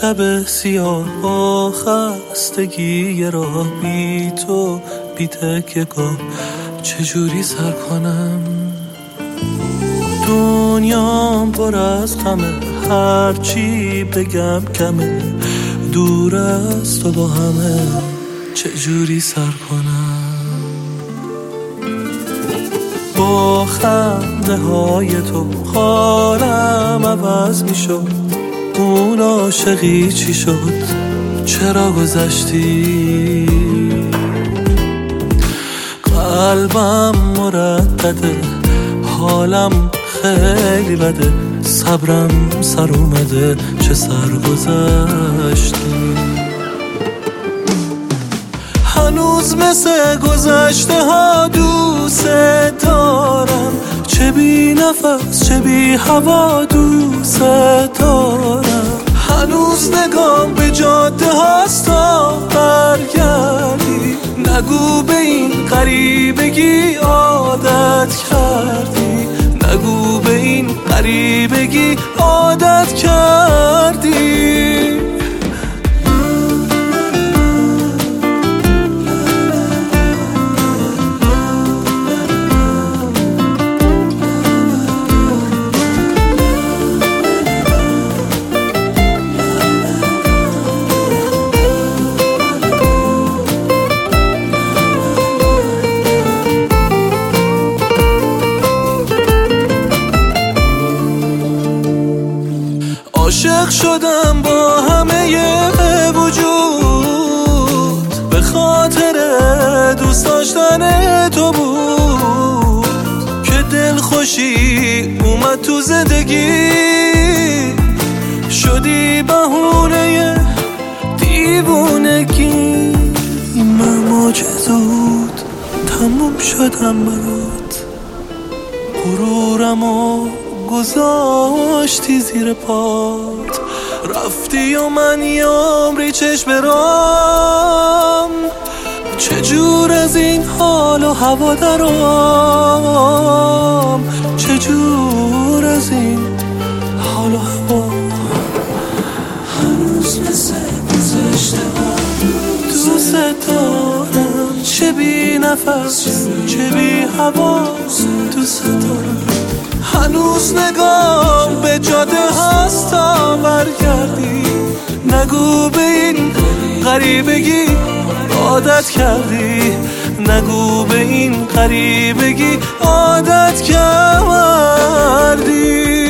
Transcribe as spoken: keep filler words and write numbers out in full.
شب سیاه با خستگی راه بی تو بی تکیه‌گاه چجوری سر کنم؟ دنیام پر از غمه، هرچی بگم کمه، دور از تو با همه چجوری سر کنم؟ با خنده های تو حالم عوض می شد، اون عاشقی چی شد؟ چرا گذشتی؟ قلبم مردده، حالم خیلی بده، صبرم سر اومده، چه سرگذشتی. هنوز مثل گذشته ها دوست دارم، چه بی نفس چه بی هوا دوست دارم. هنوز نگام به جاده هاست تا برگردی، نگو به این غریبگی عادت کردی، نگو به این غریبگی عادت کردی. عاشق شدم با همه وجود، به خاطر دوست داشتن تو بود که دل خوشی اومد تو زندگی، شدی بهونه دیوونگی. من معجزود تموم شدم برات، غرورمو گذاشتی زیر پات، رفتی و من یه عمری چشم برام، چجور از این حال و هوا درام، چجور از این حال و هوا. هنوز مثل گذشته ها دوست دارم، چه بی نفس چه بی هوا دوست دارم. هنوز نگام به جاده هاست تا برگردی، نگو به این غریبگی عادت کردی، نگو به این غریبگی عادت کردی.